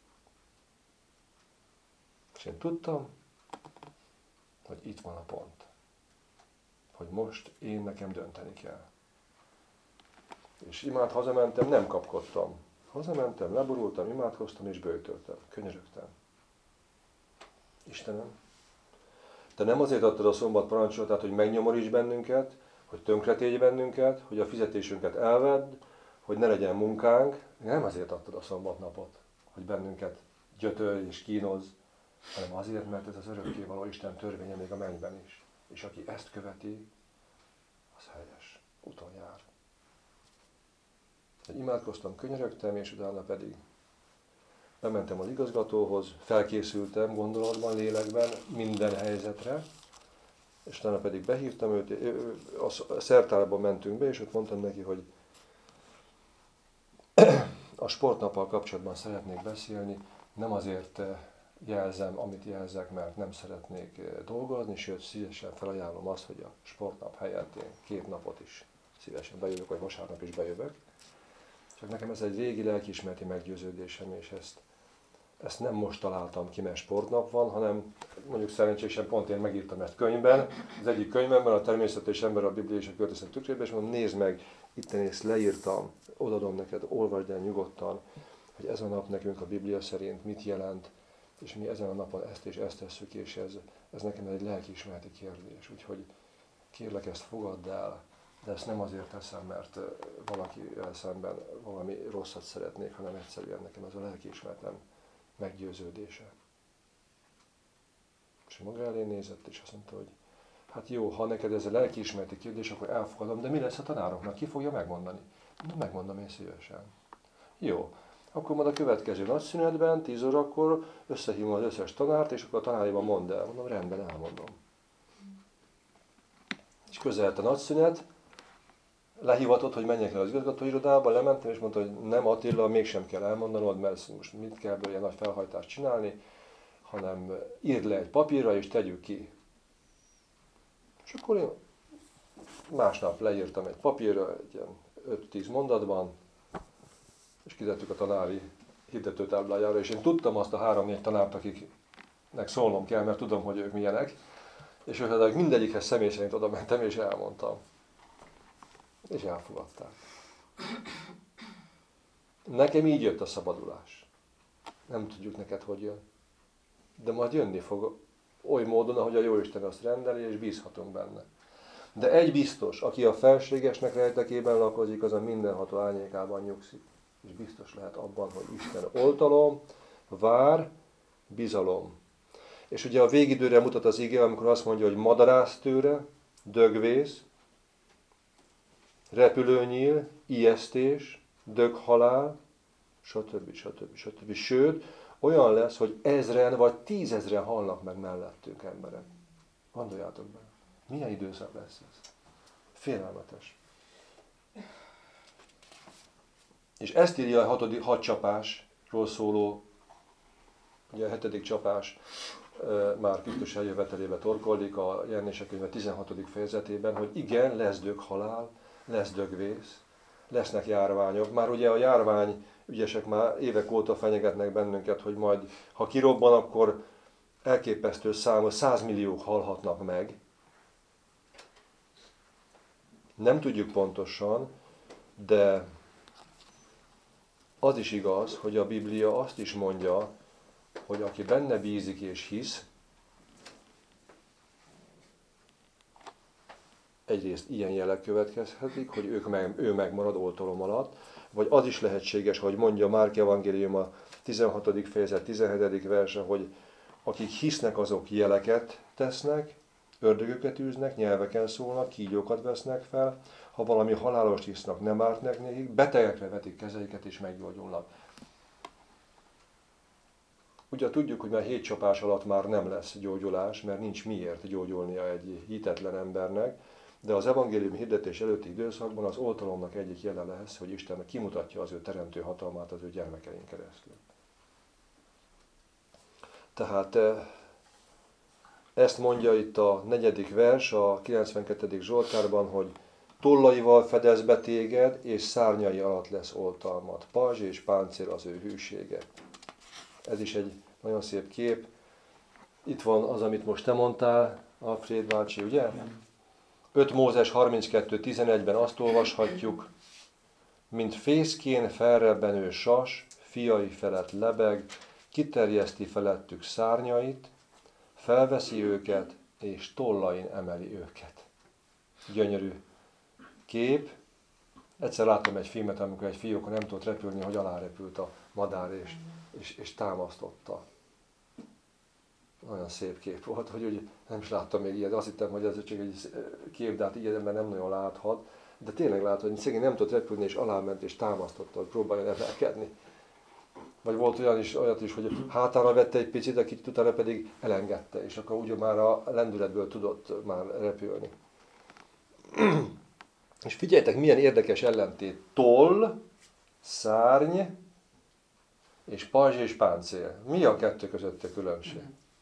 És én tudtam, hogy itt van a pont. Hogy most én nekem dönteni kell. És hazamentem, nem kapkodtam. Hazamentem, leborultam, imádkoztam és böjtöltem, könyörögtem. Istenem, te nem azért adtad a szombat parancsolatát, hogy megnyomoríts bennünket, hogy tönkretégy bennünket, hogy a fizetésünket elvedd, hogy ne legyen munkánk. Nem azért adtad a szombatnapot, hogy bennünket gyötölj és kínoz, hanem azért, mert ez az örökkévaló Isten törvénye még a mennyben is. És aki ezt követi, az helyes, úton jár. Imádkoztam, könyörögtem, és utána pedig bementem az igazgatóhoz, felkészültem gondolatban, lélekben, minden helyzetre, és utána pedig behívtam őt, a szertárba mentünk be, és ott mondtam neki, hogy a sportnappal kapcsolatban szeretnék beszélni, nem azért jelzem, amit jelzek, mert nem szeretnék dolgozni, sőt szívesen felajánlom azt, hogy a sportnap helyett én 2 napot is szívesen bejövök, vagy vasárnap is bejövök. Csak nekem ez egy régi lelkiismereti meggyőződésem, és ezt nem most találtam ki, mert sportnap van, hanem mondjuk szerencsésen pont én megírtam ezt könyvben, az egyik könyvemben, a természetes ember, a Biblia és a költészet tükrében, és mondom, nézd meg, itten ezt leírtam, odadom neked, olvasd el nyugodtan, hogy ez a nap nekünk a Biblia szerint mit jelent, és mi ezen a napon ezt és ezt tesszük, és ez nekem egy lelkiismereti kérdés. Úgyhogy kérlek, ezt fogadd el, de ezt nem azért teszem, mert valakivel szemben valami rosszat szeretnék, hanem egyszerűen nekem ez a lelkiismeretem meggyőződése. És maga elé nézett, és azt mondta, hogy hát jó, ha neked ez a lelkiismereti kérdés, akkor elfogadom, de mi lesz a tanároknak? Ki fogja megmondani? No, megmondom én szívesen. Jó, akkor majd a következő nagyszünetben, 10 órakor összehívom az összes tanárt, és akkor a tanáriban mondd el. Mondom, rendben, elmondom. És közelett a nagyszünet, lehivatott, hogy menjek le az igazgatóirodába, lementem, és mondta, hogy nem Attila, mégsem kell elmondanod, mert most mit kell ilyen nagy felhajtást csinálni, hanem írd le egy papírra, és tegyük ki. És akkor én másnap leírtam egy papírra, egy ilyen 5-10 mondatban, és kitettük a tanári hirdetőtáblájára, és én tudtam azt a 3-4 tanárt, akiknek szólnom kell, mert tudom, hogy ők milyenek, és ők mindegyikhez személy szerint oda mentem, és elmondtam. És elfogadták. Nekem így jött a szabadulás. Nem tudjuk neked, hogy jön. De majd jönni fog oly módon, ahogy a Jóisten azt rendeli, és bízhatunk benne. De egy biztos, aki a felségesnek rejtekében lakozik, az a mindenható árnyékában nyugszik. És biztos lehet abban, hogy Isten oltalom, vár, bizalom. És ugye a végidőre mutat az ige, amikor azt mondja, hogy madarásztőre, dögvész, repülőnyíl, ijesztés, döghalál, stb. Sőt, olyan lesz, hogy 1000 vagy 10 000 halnak meg mellettünk emberek. Gondoljátok bele. Milyen időszak lesz ez? Félelmetes. És ezt írja a 6. hadcsapásról szóló, ugye a 7. csapás már Krisztus eljövetelébe torkollik a Jelenések könyve 16. fejezetében, hogy igen, lesz döghalál, lesz dögvész, lesznek járványok. Már ugye a járvány ügyesek már évek óta fenyegetnek bennünket, hogy majd ha kirobban, akkor elképesztő számos 100 milliók halhatnak meg. Nem tudjuk pontosan, de az is igaz, hogy a Biblia azt is mondja, hogy aki benne bízik és hisz, egyrészt ilyen jelek következhetik, hogy ő megmarad oltalom alatt, vagy az is lehetséges, hogy mondja Márk evangélium a 16. fejezet 17. verse, hogy akik hisznek, azok jeleket tesznek, ördögöket űznek, nyelveken szólnak, kígyókat vesznek fel, ha valami halálos hisznak, nem árt nekik, betegekre vetik kezeiket és meggyógyulnak. Ugye tudjuk, hogy már 7 csapás alatt már nem lesz gyógyulás, mert nincs miért gyógyulnia egy hitetlen embernek, de az evangélium hirdetés előtti időszakban az oltalomnak egyik jele lesz, hogy Isten kimutatja az ő teremtő hatalmát az ő gyermekein keresztül. Tehát ezt mondja itt a 4. vers, a 92. Zsoltárban, hogy tollaival fedez be téged, és szárnyai alatt lesz oltalmat. Pajzs és páncél az ő hűsége. Ez is egy nagyon szép kép. Itt van az, amit most te mondtál, Alfred bácsi, ugye? 5 Mózes 32.11-ben azt olvashatjuk, mint fészkén felrebbenő sas, fiai felett lebeg, kiterjeszti felettük szárnyait, felveszi őket, és tollain emeli őket. Gyönyörű kép. Egyszer láttam egy filmet, amikor egy fióka nem tudott repülni, hogy alárepült a madár, és támasztotta. Nagyon szép kép volt, hogy úgy nem is láttam még ilyet. Azt hittem, hogy ez csak egy kép, de hát ilyen ember nem nagyon láthat. De tényleg látod, hogy szegény nem tudott repülni, és aláment, és támasztotta, hogy próbáljon emelkedni. Vagy volt olyat is, hogy hátára vette egy picit, a kicsit utána pedig elengedte, és akkor úgy már a lendületből tudott már repülni. És figyeljetek, milyen érdekes ellentét. Toll, szárny, és pajzs és páncél. Mi a kettő között a különbség?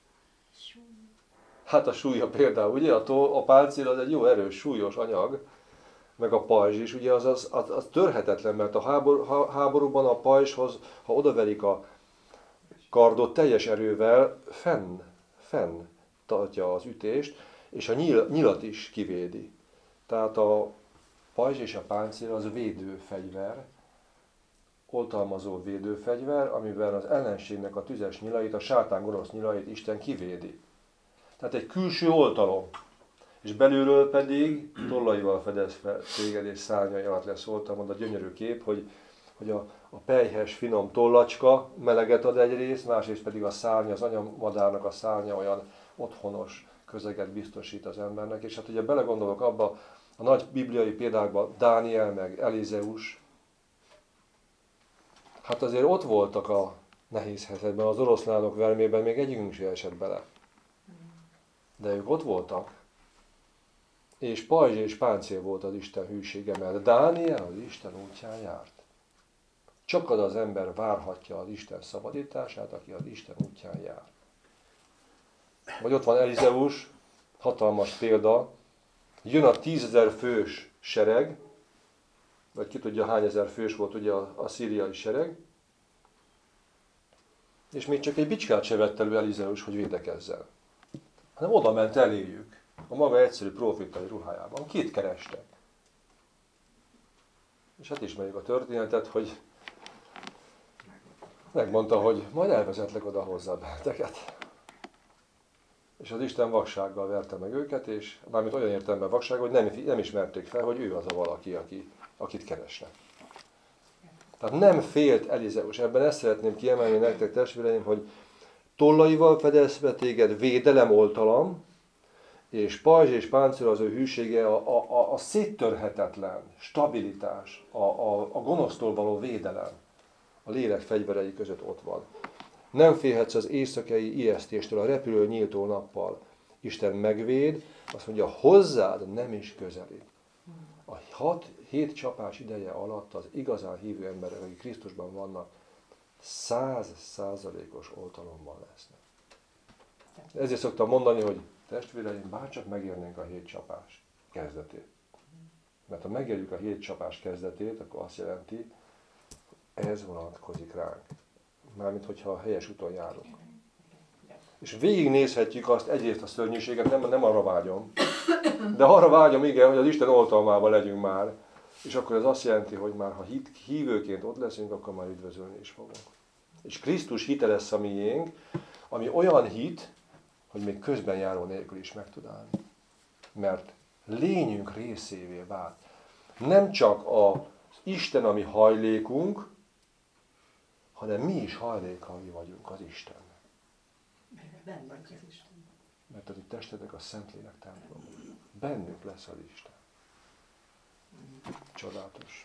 Hát a súlya például, ugye a páncél az egy jó erős, súlyos anyag, meg a pajzs is, ugye az törhetetlen, mert a háborúban a pajzshoz, ha odaverik a kardot teljes erővel, fenn tartja az ütést, és a nyilat is kivédi. Tehát a pajzs és a páncél az védőfegyver, oltalmazó védőfegyver, amivel az ellenségnek a tüzes nyilait, a sátán gonosz nyilait Isten kivédi. Tehát egy külső oltalom, és belülről pedig tollaival fedez fel téged, és szárnyai alatt lesz oltalmad. A gyönyörű kép, hogy a pelyhes, finom tollacska meleget ad egyrészt, másrészt pedig a szárnya, az anyamadárnak a szárnya olyan otthonos közeget biztosít az embernek. És hát ugye belegondolok abba a nagy bibliai példákban, Dániel meg Elizeus, hát azért ott voltak a nehéz helyzetben, az oroszlánok vermében még egyikünk sem esett bele. De ők ott voltak, és pajzs és páncél volt az Isten hűsége, mert Dániel az Isten útján járt. Csak az az ember várhatja az Isten szabadítását, aki az Isten útján jár. Vagy ott van Elizeus, hatalmas példa, jön a 10 000 fős sereg, vagy ki tudja hány ezer fős volt ugye a szíriai sereg, és még csak egy bicskát se vett elő Elizeus, hogy védekezzen. Hanem oda ment eléjük, a maga egyszerű profétai ruhájában. Kit kerestek? És hát ismerjük a történetet, hogy megmondta, hogy majd elvezetlek oda hozzá benneteket. És az Isten vaksággal verte meg őket, és mármint olyan értelemben vaksággal, hogy nem ismerték fel, hogy ő az a valaki, akit keresnek. Tehát nem félt Elizeus. Ebben ezt szeretném kiemelni nektek, testvéreim, hogy tollaival fedezve téged védelem, oltalom, és pajzs és páncél az ő hűsége a széttörhetetlen stabilitás, a gonosztól való védelem. A lélek fegyverei között ott van. Nem félhetsz az éjszakai ijesztéstől, a repülő nyíltó nappal. Isten megvéd, azt mondja, hozzád nem is közelít. A 6-7 csapás ideje alatt az igazán hívő emberek, akik Krisztusban vannak, 100%-os oltalomban lesznek. Ezért szoktam mondani, hogy testvéreim, bárcsak megérnénk a 7 csapás kezdetét. Mert ha megérjük a 7 csapás kezdetét, akkor azt jelenti, ez vonatkozik ránk. Mármint, hogyha a helyes úton járunk. És végignézhetjük azt, egyrészt a szörnyűséget, nem arra vágyom, de arra vágyom, igen, hogy az Isten oltalmában legyünk már. És akkor ez azt jelenti, hogy már ha hívőként ott leszünk, akkor már üdvözölni is fogunk. És Krisztus hite lesz a miénk, ami olyan hit, hogy még közben járó nélkül is meg tud állni. Mert lényünk részévé vált. Nem csak az Isten, ami hajlékunk, hanem mi is hajlékai vagyunk az Istennek. Benn vagy az Isten. Mert az itt testedek a Szentlélek templom. Bennünk lesz az Isten. Csodálatos.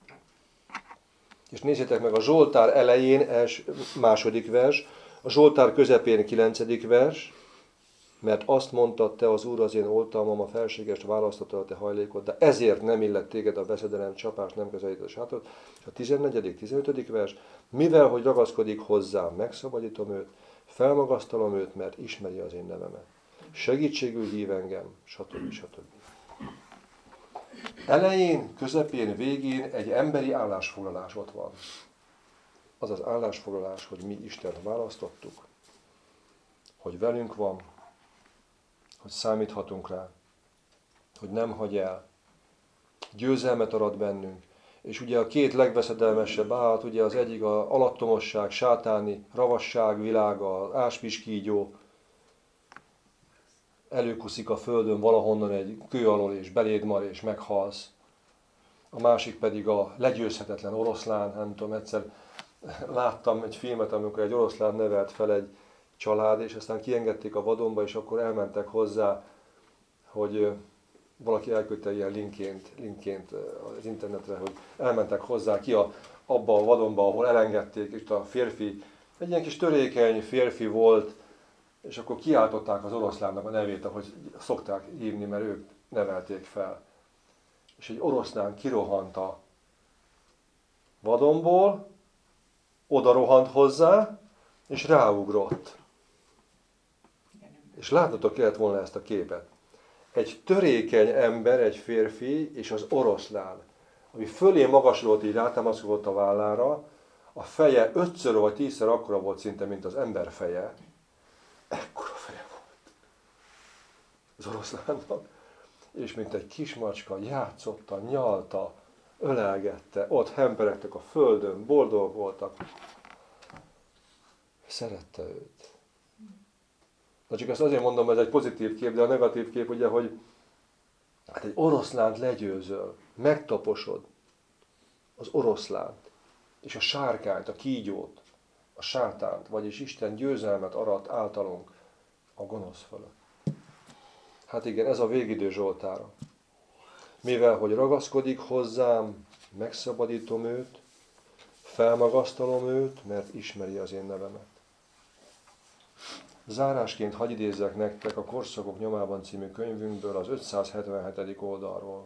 És nézzétek meg a Zsoltár elején, második vers, a Zsoltár közepén 9. vers, mert azt mondta, te az Úr az én oltalmam, a felségest választotta a te hajlékod, de ezért nem illet téged a veszedelem, csapás, nem közelít a sátot. És a 14., 15. vers, mivel, hogy ragaszkodik hozzám, megszabadítom őt, felmagasztalom őt, mert ismeri az én nevemet. Segítségül hív engem, stb. Stb. Elején, közepén, végén egy emberi állásfoglalás ott van. Az az állásfoglalás, hogy mi Istent választottuk, hogy velünk van, hogy számíthatunk rá, hogy nem hagy el, győzelmet arat bennünk. És ugye a két legveszedelmesebb állat, ugye az egyik az alattomosság, sátáni, ravasság világa, az áspiskígyó, előkuszik a földön valahonnan egy kő alól, és beléd mar, és meghalsz. A másik pedig a legyőzhetetlen oroszlán, nem tudom, egyszer láttam egy filmet, amikor egy oroszlán nevelt fel egy család, és aztán kiengedték a vadonba, és akkor elmentek hozzá, hogy valaki elküldte ilyen linkként az internetre, hogy elmentek hozzá ki abba a vadonba, ahol elengedték, és a férfi, egy ilyen kis törékeny férfi volt, és akkor kiáltották az oroszlánnak a nevét, ahogy szokták hívni, mert ők nevelték fel. És egy oroszlán kirohant a vadonból, oda rohant hozzá, és ráugrott. És látnotok kellett volna ezt a képet. Egy törékeny ember, egy férfi, és az oroszlán, ami fölé magasolott, így rátámaszkodott a vállára, a feje 5-ször vagy 10-szer akkora volt szinte, mint az ember feje. Ekkora feje volt az oroszlánnak. És mint egy kismacska játszotta, nyalta, ölelgette, ott hemperegtek a földön, boldog voltak. Szerette őt. Na csak ezt azért mondom, ez egy pozitív kép, de a negatív kép ugye, hogy hát egy oroszlánt legyőzöl, megtaposod az oroszlánt, és a sárkányt, a kígyót, a sátánt, vagyis Isten győzelmet arat általunk a gonosz fölött. Hát igen, ez a végidő Zsoltára. Mivel, hogy ragaszkodik hozzám, megszabadítom őt, felmagasztalom őt, mert ismeri az én nevemet. Zárásként hadd idézzek nektek a Korszakok nyomában című könyvünkből az 577. oldalról.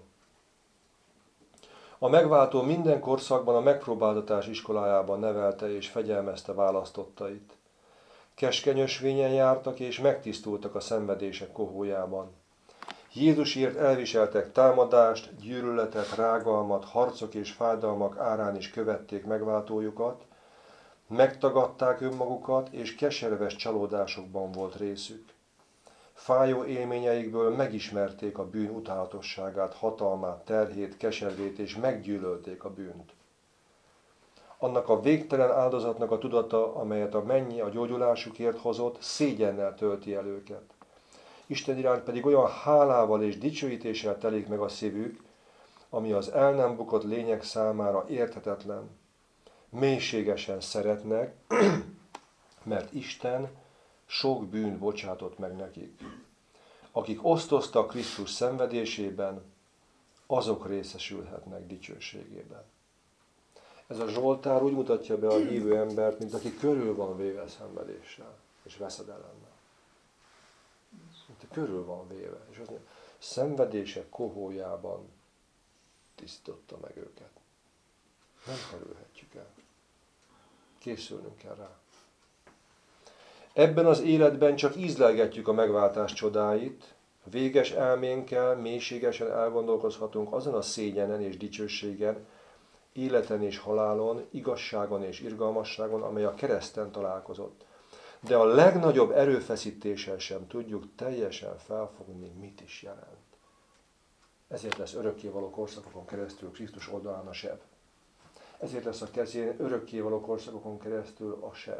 A megváltó minden korszakban a megpróbáltatás iskolájában nevelte és fegyelmezte választottait. Keskeny ösvényen jártak és megtisztultak a szenvedések kohójában. Jézusért elviseltek támadást, gyűlöletet, rágalmat, harcok és fájdalmak árán is követték megváltójukat, megtagadták önmagukat, és keserves csalódásokban volt részük. Fájó élményeikből megismerték a bűn utálatosságát, hatalmát, terhét, keservét, és meggyűlölték a bűnt. Annak a végtelen áldozatnak a tudata, amelyet a mennyi a gyógyulásukért hozott, szégyennel tölti el őket. Isten iránt pedig olyan hálával és dicsőítéssel telik meg a szívük, ami az el nem bukott lények számára érthetetlen. Mélységesen szeretnek, mert Isten sok bűnt bocsátott meg nekik. Akik osztoztak Krisztus szenvedésében, azok részesülhetnek dicsőségében. Ez a Zsoltár úgy mutatja be a hívő embert, mint aki körül van véve szenvedéssel és veszedelemmel. Mint körül van véve. És azt mondja, szenvedések kohójában tisztította meg őket. Nem kerülhetjük el. Készülnünk kell rá. Ebben az életben csak ízlelgetjük a megváltás csodáit, véges elménkkel mélységesen elgondolkozhatunk azon a szégyenen és dicsőségen, életen és halálon, igazságon és irgalmasságon, amely a kereszten találkozott. De a legnagyobb erőfeszítéssel sem tudjuk teljesen felfogni, mit is jelent. Ezért lesz örökkévaló korszakokon keresztül Krisztus oldalán a seb. Ezért lesz a kezén örökkévaló korszakokon keresztül a seb.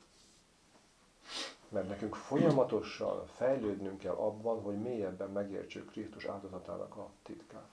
Mert nekünk folyamatosan fejlődnünk kell abban, hogy mélyebben megértsük Krisztus áldozatának a titkát.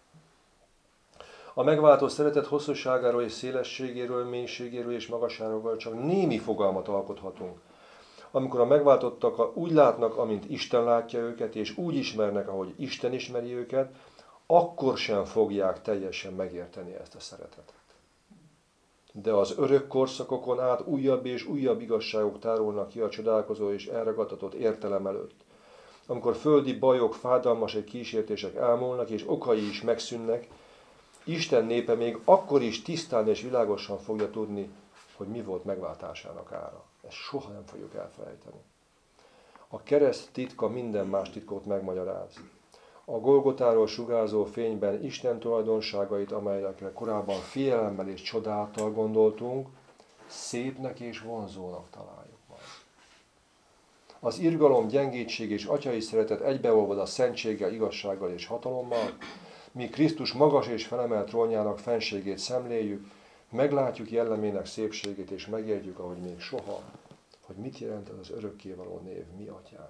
A megváltó szeretet hosszúságáról és szélességéről, mélységéről és magasságáról csak némi fogalmat alkothatunk. Amikor a megváltottak úgy látnak, amint Isten látja őket, és úgy ismernek, ahogy Isten ismeri őket, akkor sem fogják teljesen megérteni ezt a szeretetet. De az örök korszakokon át újabb és újabb igazságok tárulnak ki a csodálkozó és elragadtatott értelem előtt. Amikor földi bajok, fájdalmas és kísértések elmúlnak, és okai is megszűnnek, Isten népe még akkor is tisztán és világosan fogja tudni, hogy mi volt megváltásának ára. Ezt soha nem fogjuk elfelejteni. A kereszt titka minden más titkot megmagyaráz. A Golgotáról sugárzó fényben Isten tulajdonságait, amelyekre korábban félelemmel és csodálattal gondoltunk, szépnek és vonzónak találjuk majd. Az irgalom, gyengétség és atyai szeretet egybeolvad a szentséggel, igazsággal és hatalommal, mi Krisztus magas és felemelt trónjának fenségét szemléljük, meglátjuk jellemének szépségét, és megértjük, ahogy még soha, hogy mit jelent ez az örökkévaló név, mi atyánk.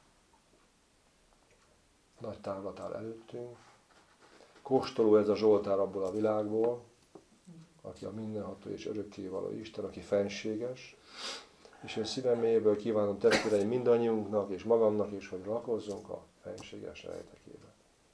Nagy távlat áll előttünk. Kóstoló ez a Zsoltár abból a világból, aki a mindenható és örökkévaló Isten, aki fenséges, és én szívem mélyéből kívánom testvéreim mindannyiunknak és magamnak is, hogy lakozzunk a fenséges rejtekében.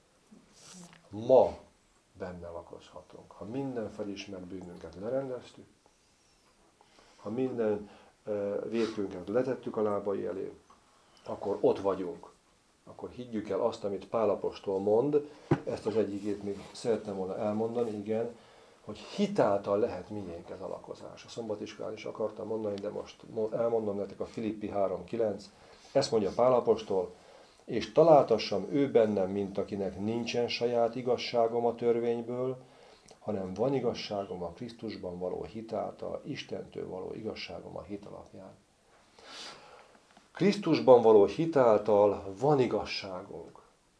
Ma benne lakozhatunk. Ha minden felismert bűnünket lerendeztük, ha minden vétkünket letettük a lábai elé, akkor ott vagyunk. Akkor higgyük el azt, amit Pál apostol mond, ezt az egyikét még szerettem volna elmondani, igen, hogy hitáltal lehet miénk ez a lakozás. A szombatiskolán is akartam mondani, de most elmondom nektek a Filippi 3.9. Ezt mondja Pál apostol, és találtassam ő bennem, mint akinek nincsen saját igazságom a törvényből, hanem van igazságom a Krisztusban való hit által, Istentől való igazságom a hit alapján. Krisztusban való hit által van igazságunk.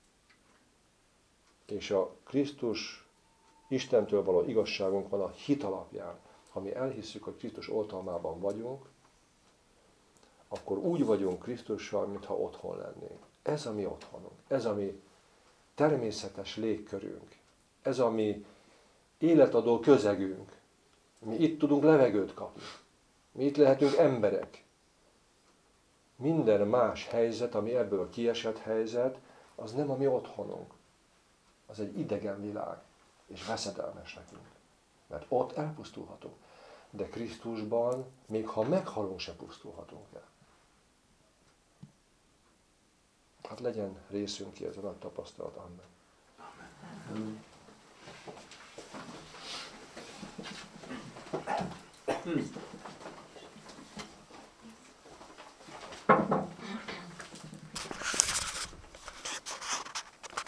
És a Krisztus, Istentől való igazságunk van a hit alapján. Ha mi elhisszük, hogy Krisztus oltalmában vagyunk, akkor úgy vagyunk Krisztussal, mintha otthon lennénk. Ez a mi otthonunk, ez a mi természetes légkörünk, ez a mi életadó közegünk. Mi itt tudunk levegőt kapni, mi itt lehetünk emberek. Minden más helyzet, ami ebből kiesett helyzet, az nem a mi otthonunk. Az egy idegen világ, és veszedelmes nekünk. Mert ott elpusztulhatunk. De Krisztusban, még ha meghalunk, se pusztulhatunk el. Hát legyen részünk ki ez a nagy tapasztalat. Amen. Amen.